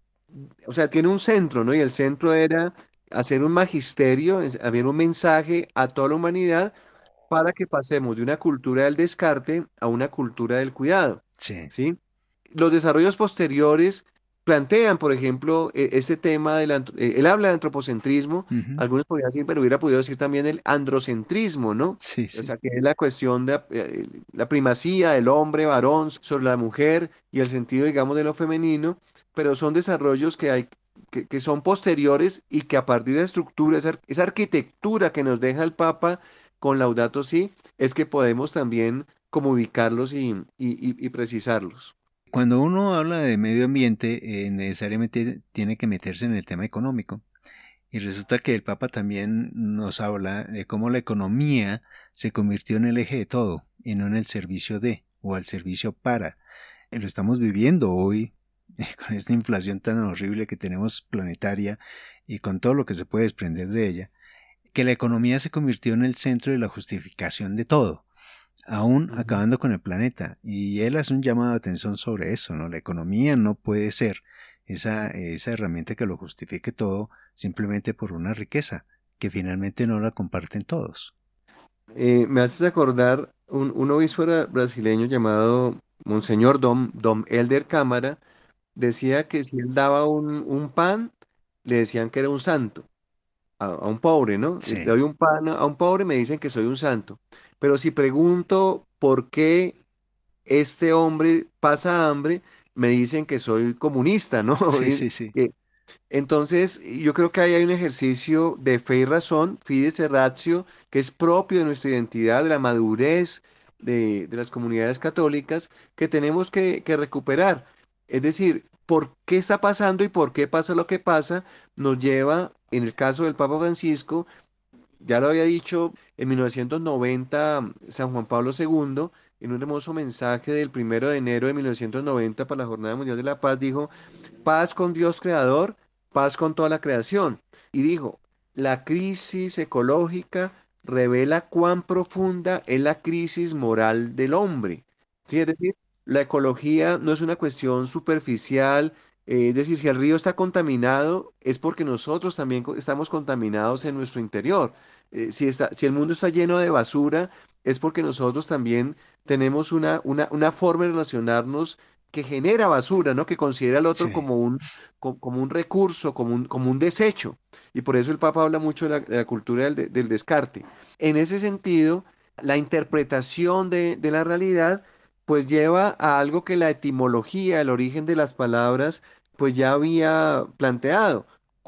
S3: o sea, tiene un centro, ¿no? Y el centro era hacer un magisterio, es- había un mensaje a toda la humanidad para que pasemos de una cultura del descarte a una cultura del cuidado,
S2: Sí.
S3: ¿sí? Los desarrollos posteriores plantean, por ejemplo, e- ese tema del, antro- eh, él habla de antropocentrismo,
S2: Ujú.
S3: algunos podrían decir, pero hubiera podido decir también el androcentrismo, ¿no?
S2: Sí,
S3: O
S2: sí.
S3: sea, que es la cuestión de eh, la primacía del hombre varón sobre la mujer y el sentido, digamos, de lo femenino, pero son desarrollos que hay que, que son posteriores y que a partir de la estructura, esa, ar- esa arquitectura que nos deja el Papa con Laudato Si, es que podemos también como ubicarlos y, y, y- y precisarlos.
S2: Cuando uno habla de medio ambiente, eh, necesariamente tiene que meterse en el tema económico. Y resulta que el Papa también nos habla de cómo la economía se convirtió en el eje de todo y no en el servicio de o al servicio para. Eh, Lo estamos viviendo hoy eh, con esta inflación tan horrible que tenemos planetaria y con todo lo que se puede desprender de ella, que la economía se convirtió en el centro de la justificación de todo, aún
S3: Ujú.
S2: acabando con el planeta. Y él hace un llamado de atención sobre eso, ¿no? La economía no puede ser esa, esa herramienta que lo justifique todo simplemente por una riqueza, que finalmente no la comparten todos.
S3: Eh, me haces acordar un, un obispo bra- brasileño llamado Monseñor Dom, Dom Elder Cámara, decía que si él daba un, un pan, le decían que era un santo. A, a un pobre, ¿no? Le
S2: Sí,
S3: doy un pan a un pobre, me dicen que soy un santo. Pero si pregunto por qué este hombre pasa hambre, me dicen que soy comunista, ¿no?
S2: sí, sí, sí.
S3: Que- Entonces, yo creo que ahí hay un ejercicio de fe y razón, fides et ratio, que es propio de nuestra identidad, de la madurez de, de las comunidades católicas, que tenemos que, que recuperar. Es decir, por qué está pasando y por qué pasa lo que pasa, nos lleva, en el caso del Papa Francisco, ya lo había dicho en mil novecientos noventa San Juan Pablo segundo, en un hermoso mensaje del primero de enero de mil novecientos noventa para la Jornada Mundial de la Paz, dijo, paz con Dios Creador, paz con toda la creación. Y dijo, la crisis ecológica revela cuán profunda es la crisis moral del hombre. Sí, es decir, la ecología no es una cuestión superficial, eh, es decir, si el río está contaminado, es porque nosotros también co- estamos contaminados en nuestro interior. Eh, si está, si el mundo está lleno de basura, es porque nosotros también tenemos una, una, una forma de relacionarnos que genera basura, ¿no? Que considera al otro
S2: Sí.
S3: como un, co- como un recurso, como un, como un desecho. Y por eso el Papa habla mucho de la, de la cultura del, de- del descarte. En ese sentido, la interpretación de, de la realidad, pues lleva a algo que la etimología, el origen de las palabras, pues ya había planteado.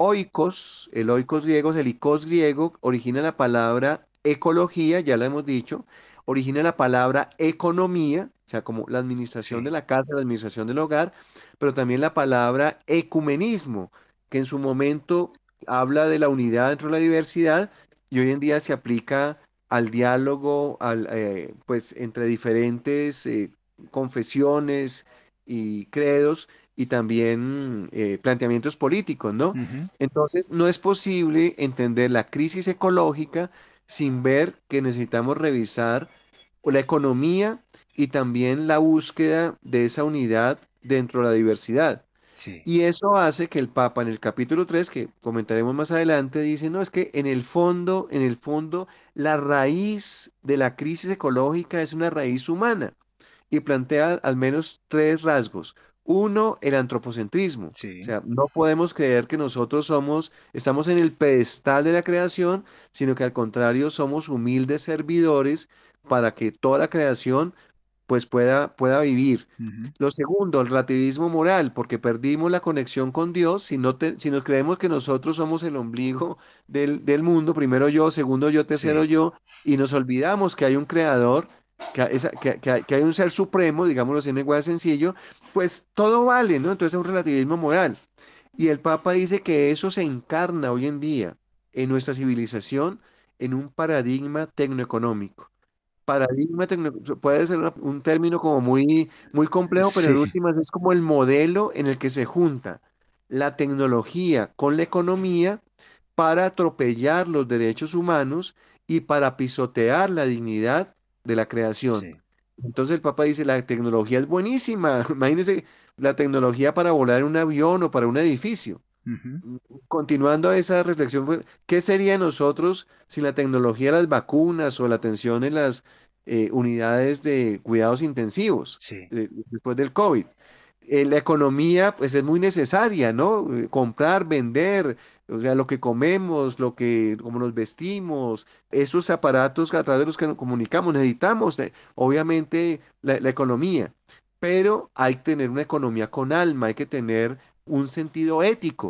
S3: Oikos, el oikos griego, el ikos griego, origina la palabra ecología, ya lo hemos dicho, origina la palabra economía, o sea, como la administración de
S2: Sí,
S3: la casa, la administración del hogar, pero también la palabra ecumenismo, que en su momento habla de la unidad dentro de la diversidad y hoy en día se aplica al diálogo, al, eh, pues, entre diferentes eh, confesiones y credos y también eh, planteamientos políticos, ¿no?
S2: ujú,
S3: Entonces, no es posible entender la crisis ecológica sin ver que necesitamos revisar la economía y también la búsqueda de esa unidad dentro de la diversidad.
S2: sí,
S3: Y eso hace que el Papa en el capítulo tres que comentaremos más adelante, dice, no, es que en el fondo, en el fondo, la raíz de la crisis ecológica es una raíz humana y plantea al menos tres rasgos. Uno, el antropocentrismo. O
S2: sí,
S3: sea, no podemos creer que nosotros somos, estamos en el pedestal de la creación, sino que al contrario somos humildes servidores para que toda la creación pues pueda, pueda vivir.
S2: ujú,
S3: Lo segundo, el relativismo moral, porque perdimos la conexión con Dios si no te- si nos creemos que nosotros somos el ombligo del, del mundo, primero yo, segundo yo, tercero
S2: sí,
S3: yo, y nos olvidamos que hay un creador, que, hay- esa- que, que hay que hay un ser supremo, digámoslo así en lenguaje sencillo, pues todo vale, ¿no? Entonces es un relativismo moral. Y el Papa dice que eso se encarna hoy en día en nuestra civilización en un paradigma tecnoeconómico. Paradigma tecno- puede ser una- un término como muy, muy complejo, pero en
S2: sí,
S3: últimas es como el modelo en el que se junta la tecnología con la economía para atropellar los derechos humanos y para pisotear la dignidad de la creación.
S2: sí,
S3: Entonces el Papa dice, la tecnología es buenísima. Imagínense la tecnología para volar en un avión o para un edificio.
S2: ujú,
S3: Continuando esa reflexión, fue, ¿qué sería de nosotros sin la tecnología de las vacunas o la atención en las eh, unidades de cuidados intensivos
S2: sí,
S3: eh, después del COVID? Eh, la economía, pues es muy necesaria, ¿no? Eh, comprar, vender, o sea, lo que comemos, lo que, cómo nos vestimos, esos aparatos a través de los que nos comunicamos, necesitamos, eh, obviamente, la, la economía, pero hay que tener una economía con alma, hay que tener un sentido ético.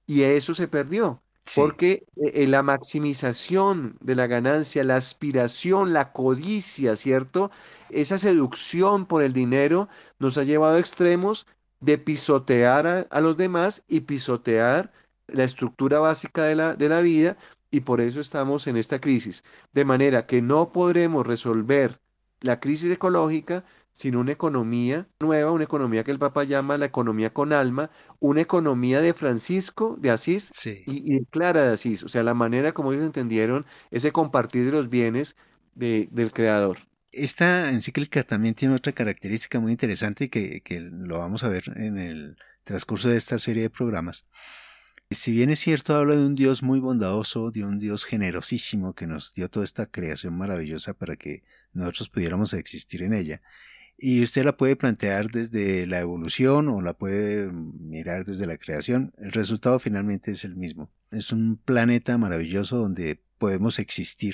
S3: y eso se perdió.
S2: Sí,
S3: Porque eh, la maximización de la ganancia, la aspiración, la codicia, ¿cierto? Esa seducción por el dinero nos ha llevado a extremos de pisotear a, a los demás y pisotear la estructura básica de la, de la vida, y por eso estamos en esta crisis. De manera que no podremos resolver la crisis ecológica sin una economía nueva, una economía que el Papa llama la economía con alma, una economía de Francisco de Asís
S2: sí.
S3: y, y Clara de Asís, o sea, la manera como ellos entendieron ese compartir de los bienes de- del Creador.
S2: Esta encíclica también tiene otra característica muy interesante que, que lo vamos a ver en el transcurso de esta serie de programas. Si bien es cierto, habla de un Dios muy bondadoso, de un Dios generosísimo que nos dio toda esta creación maravillosa para que nosotros pudiéramos existir en ella. Y usted la puede plantear desde la evolución o la puede mirar desde la creación. El resultado finalmente es el mismo. Es un planeta maravilloso donde podemos existir.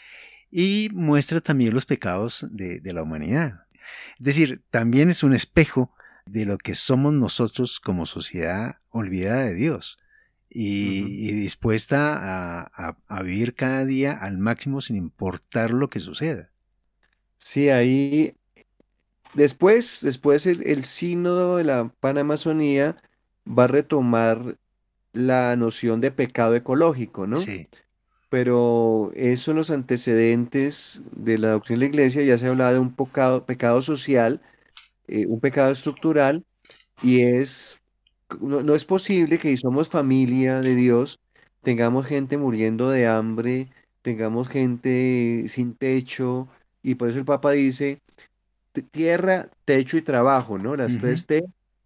S2: Y muestra también los pecados de, de la humanidad. Es decir, también es un espejo de lo que somos nosotros como sociedad olvidada de Dios
S3: Ujú.
S2: y, y dispuesta a, a, a vivir cada día al máximo sin importar lo que suceda.
S3: Sí, ahí después, después el, el sínodo de la Panamazonía va a retomar la noción de pecado ecológico, ¿no?
S2: Sí.
S3: Pero eso en los antecedentes de la doctrina de la Iglesia ya se hablaba de un pecado, pecado social, eh, un pecado estructural, y es, no, no es posible que si somos familia de Dios, tengamos gente muriendo de hambre, tengamos gente sin techo, y por eso el Papa dice, "T- tierra, techo y trabajo, ¿no? Las
S2: Ujú.
S3: tres T".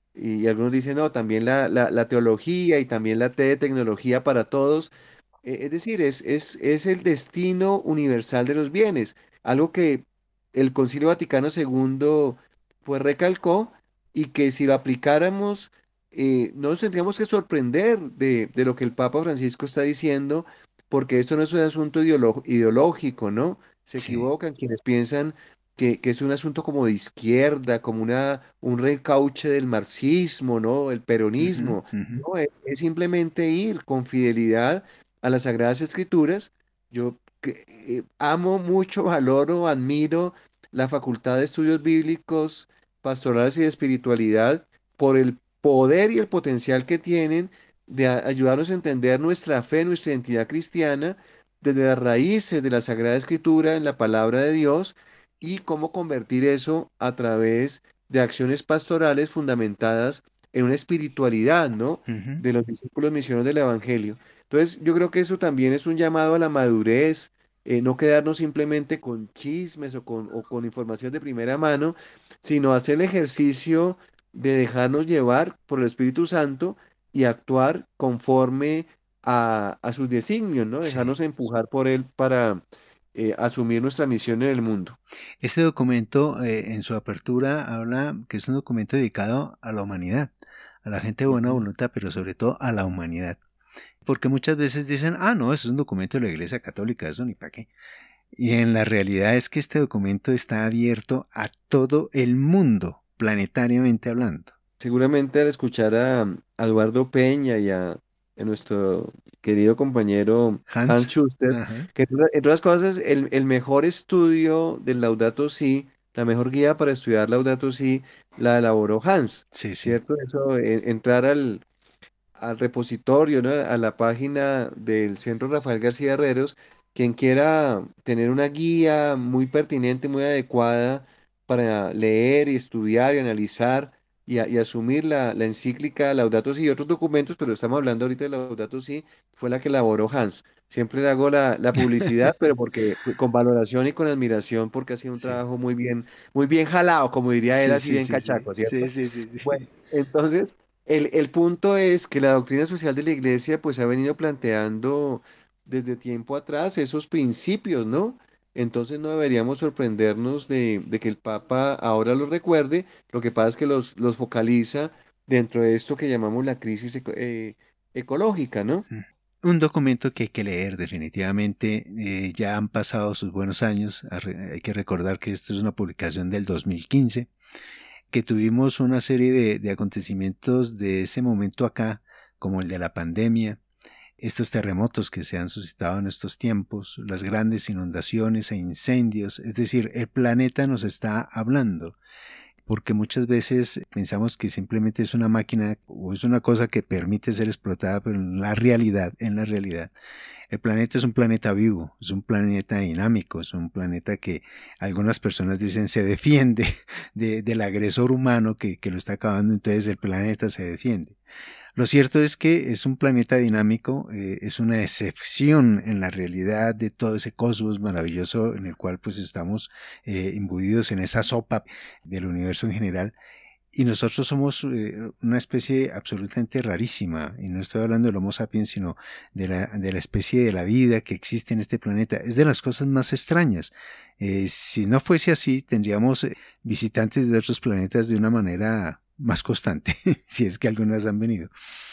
S3: Y algunos dicen, no, también la, la, la teología y también la T de tecnología para todos. Eh, Es decir, es, es, es el destino universal de los bienes, algo que el Concilio Vaticano segundo pues recalcó, y que si lo aplicáramos, eh, no nos tendríamos que sorprender de, de lo que el Papa Francisco está diciendo, porque esto no es un asunto ideolo- ideológico, ¿no? Se
S2: Sí.
S3: equivocan quienes piensan que, que es un asunto como de izquierda, como una, un recauche del marxismo, ¿no? El
S2: Ujú,
S3: peronismo.
S2: ujú.
S3: No, es, es simplemente ir con fidelidad a las Sagradas Escrituras. Yo que- eh, amo mucho, valoro, admiro la Facultad de Estudios Bíblicos, Pastorales y de Espiritualidad por el poder y el potencial que tienen de a- ayudarnos a entender nuestra fe, nuestra identidad cristiana, desde las raíces de la Sagrada Escritura en la palabra de Dios, y cómo convertir eso a través de acciones pastorales fundamentadas en una espiritualidad, ¿no?
S2: Ujú.
S3: De los discípulos misioneros del Evangelio. Entonces, yo creo que eso también es un llamado a la madurez, eh, no quedarnos simplemente con chismes o con, o con información de primera mano, sino hacer el ejercicio de dejarnos llevar por el Espíritu Santo y actuar conforme a, a sus designios, ¿no?
S2: Sí.
S3: Dejarnos empujar por Él para eh, asumir nuestra misión en el mundo.
S2: Este documento, eh, en su apertura, habla que es un documento dedicado a la humanidad, a la gente de buena
S3: Ujú.
S2: voluntad, pero sobre todo a la humanidad. Porque muchas veces dicen, ah, no, eso es un documento de la Iglesia Católica, eso ni para qué. Y en la realidad es que este documento está abierto a todo el mundo, planetariamente hablando.
S3: Seguramente al escuchar a, a Eduardo Peña y a, a nuestro querido compañero Hans
S2: Hans,
S3: Schuster,
S2: ajá,
S3: que entre entre otras cosas, el, el mejor estudio del Laudato Si, la mejor guía para estudiar Laudato Si, la elaboró Hans,
S2: sí, sí,
S3: ¿cierto? Eso, en- entrar al, al repositorio, ¿no? A la página del Centro Rafael García Herreros, quien quiera tener una guía muy pertinente, muy adecuada para leer y estudiar y analizar y, a- y asumir la, la encíclica Laudato Si y otros documentos, pero estamos hablando ahorita de Laudato Si, fue la que elaboró Hans. Siempre le hago la, la publicidad, pero porque con valoración y con admiración, porque ha sido un
S2: sí,
S3: trabajo muy bien, muy bien jalado, como diría él,
S2: sí,
S3: así
S2: sí,
S3: bien
S2: sí, sí,
S3: cachaco,
S2: sí,
S3: ¿cierto?
S2: sí, sí, sí.
S3: Bueno, entonces, el, el punto es que la doctrina social de la Iglesia pues ha venido planteando desde tiempo atrás esos principios, ¿no? Entonces no deberíamos sorprendernos de, de que el Papa ahora los recuerde. Lo que pasa es que los, los focaliza dentro de esto que llamamos la crisis eco- eh, ecológica, ¿no?
S2: Mm. Un documento que hay que leer definitivamente. Eh, ya han pasado sus buenos años. Arre- Hay que recordar que esta es una publicación del dos mil quince, que tuvimos una serie de, de acontecimientos de ese momento acá como el de la pandemia, estos terremotos que se han suscitado en estos tiempos, las grandes inundaciones e incendios, es decir, el planeta nos está hablando. Porque muchas veces pensamos que simplemente es una máquina o es una cosa que permite ser explotada, pero en la realidad, en la realidad, el planeta es un planeta vivo, es un planeta dinámico, es un planeta que algunas personas dicen se defiende de, del agresor humano que, que lo está acabando, entonces el planeta se defiende. Lo cierto es que es un planeta dinámico, eh, es una excepción en la realidad de todo ese cosmos maravilloso en el cual pues estamos eh, imbuidos en esa sopa del universo en general, y nosotros somos eh, una especie absolutamente rarísima, y no estoy hablando del Homo sapiens, sino de la, de la especie de la vida que existe en este planeta. Es de las cosas más extrañas. Eh, si no fuese así, tendríamos visitantes de otros planetas de una manera más constante, si es que algunas han venido.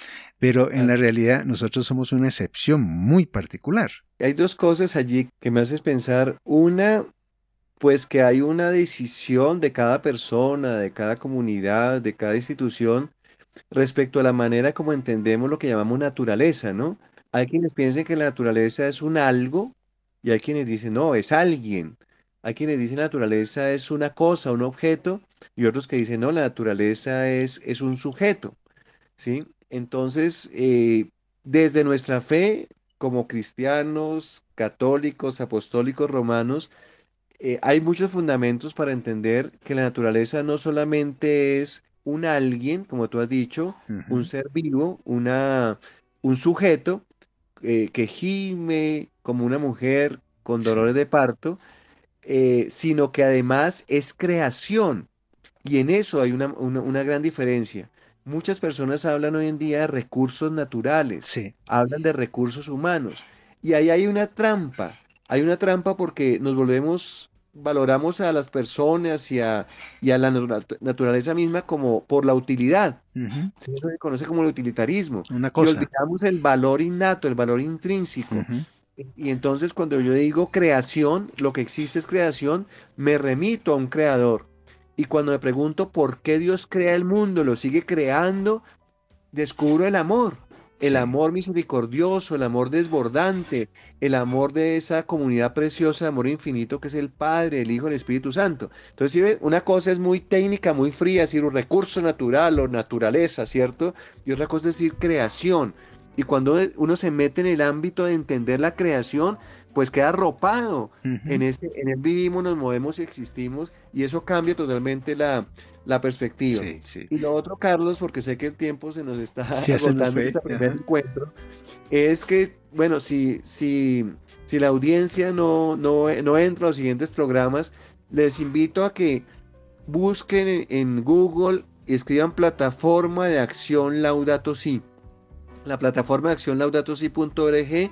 S2: Pero en la realidad nosotros somos una excepción muy particular.
S3: Hay dos cosas allí que me haces pensar. Una, pues que hay una decisión de cada persona, de cada comunidad, de cada institución respecto a la manera como entendemos lo que llamamos naturaleza, ¿no? Hay quienes piensan que la naturaleza es un algo y hay quienes dicen, no, es alguien. Hay quienes dicen la naturaleza es una cosa, un objeto, y otros que dicen, no, la naturaleza es, es un sujeto, ¿sí? Entonces, eh, desde nuestra fe, como cristianos, católicos, apostólicos, romanos, eh, hay muchos fundamentos para entender que la naturaleza no solamente es un alguien, como tú has dicho, un
S2: Uh-huh.
S3: ser vivo, una, un sujeto eh, que gime como una mujer con dolores
S2: Sí,
S3: de parto, eh, sino que además es creación. Y en eso hay una, una, una gran diferencia. Muchas personas hablan hoy en día de recursos naturales,
S2: sí,
S3: hablan de recursos humanos. Y ahí hay una trampa. Hay una trampa porque nos volvemos, valoramos a las personas y a, y a la natura- naturaleza misma como por la utilidad.
S2: uh-huh.
S3: ¿Sí? Eso se conoce como el utilitarismo.
S2: Una
S3: Y
S2: cosa.
S3: olvidamos el valor innato, el valor intrínseco.
S2: Uh-huh.
S3: Y entonces cuando yo digo creación, lo que existe es creación, me remito a un creador. Y cuando me pregunto por qué Dios crea el mundo, lo sigue creando, descubro el amor. El
S2: Sí,
S3: amor misericordioso, el amor desbordante, el amor de esa comunidad preciosa, de amor infinito que es el Padre, el Hijo, el Espíritu Santo. Entonces, ¿sí ve? Una cosa es muy técnica, muy fría, es decir, un recurso natural o naturaleza, ¿cierto? Y otra cosa es decir creación. Y cuando uno se mete en el ámbito de entender la creación, pues queda arropado.
S2: uh-huh.
S3: En ese, en él vivimos, nos movemos y existimos, y eso cambia totalmente la, la perspectiva.
S2: Sí, sí.
S3: Y lo otro, Carlos, porque sé que el tiempo se nos está
S2: Sí, ya se nos
S3: agotando en
S2: fue.
S3: este primer
S2: Ajá.
S3: encuentro, es que, bueno, si, si, si la audiencia no, no, no entra a los siguientes programas, les invito a que busquen en, en Google y escriban Plataforma de Acción Laudato Si. La plataforma de acción laudato si punto org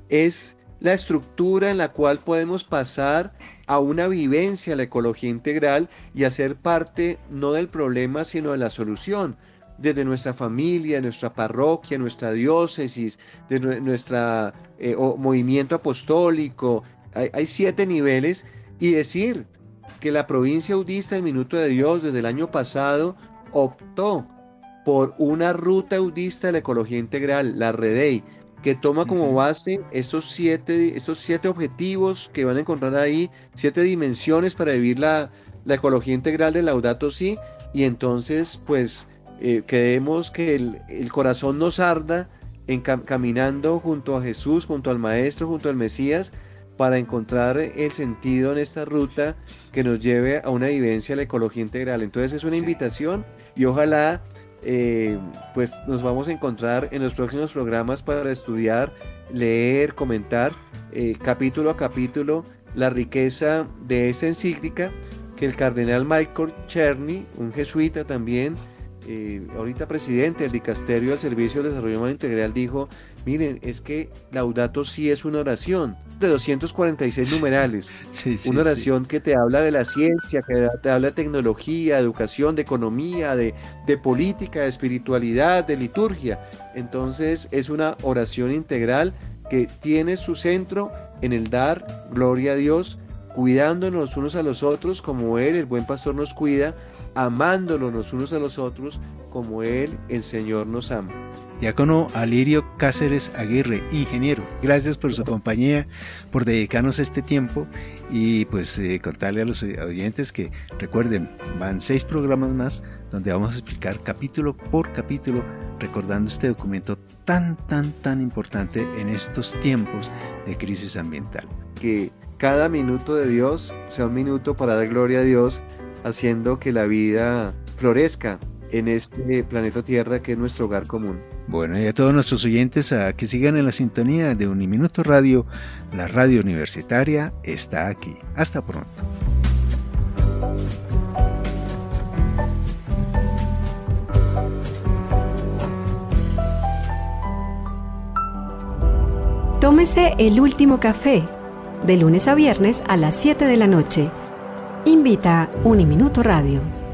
S3: es la estructura en la cual podemos pasar a una vivencia de la ecología integral y hacer parte no del problema, sino de la solución. Desde nuestra familia, nuestra parroquia, nuestra diócesis, de nuestro eh, movimiento apostólico. Hay, hay siete niveles y decir que la provincia budista del Minuto de Dios desde el año pasado optó por una ruta budista de la ecología integral, la REDEI, que toma como
S2: Uh-huh.
S3: base estos siete, estos siete objetivos que van a encontrar ahí, siete dimensiones para vivir la, la ecología integral de Laudato Si, y entonces pues eh, queremos que el, el corazón nos arda en cam caminando junto a Jesús, junto al Maestro, junto al Mesías, para encontrar el sentido en esta ruta que nos lleve a una vivencia de la ecología integral. Entonces es una
S2: Sí.
S3: invitación y ojalá eh, pues nos vamos a encontrar en los próximos programas para estudiar, leer, comentar eh, capítulo a capítulo la riqueza de esa encíclica que el cardenal Michael Cherny, un jesuita también, eh, ahorita presidente del Dicasterio del Servicio del Desarrollo Humano Integral, dijo, miren, es que Laudato Si es una oración de doscientos cuarenta y seis numerales,
S2: Sí, sí,
S3: una
S2: sí.
S3: oración que te habla de la ciencia, que te habla de tecnología, de educación, de economía, de, de política, de espiritualidad, de liturgia. Entonces es una oración integral que tiene su centro en el dar gloria a Dios, cuidándonos los unos a los otros como Él, el buen pastor, nos cuida, amándonos los unos a los otros como Él, el Señor, nos ama.
S2: Diácono Alirio Cáceres Aguirre, ingeniero, gracias por su compañía, por dedicarnos este tiempo y pues eh, contarle a los oyentes que recuerden, van seis programas más donde vamos a explicar capítulo por capítulo, recordando este documento tan, tan, tan importante en estos tiempos de crisis ambiental.
S3: Que cada minuto de Dios sea un minuto para dar gloria a Dios, haciendo que la vida florezca en este planeta Tierra que es nuestro hogar común.
S2: Bueno, y a todos nuestros oyentes a que sigan en la sintonía de Uniminuto Radio, la radio universitaria está aquí. Hasta pronto.
S1: Tómese el último café, de lunes a viernes a las siete de la noche. Invita Uniminuto Radio.